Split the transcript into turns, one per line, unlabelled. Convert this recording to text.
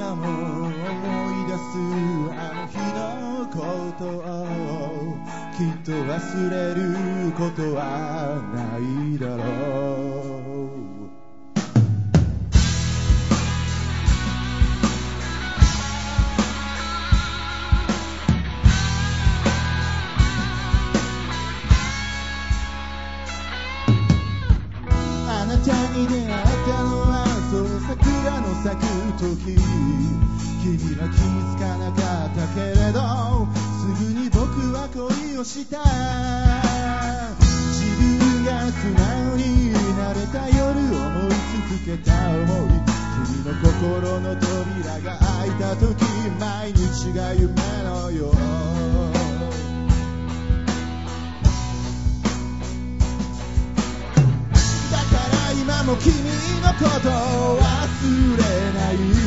今も思い出すあの日のことをきっと忘れることはないだろう。あなたに出会ったのはそう桜の咲く時、君は気づかなかったけれどすぐに僕は恋をした。自分が素直になれた夜思い続けた思い、君の心の扉が開いた時毎日が夢のよう。今も君のことを忘れない。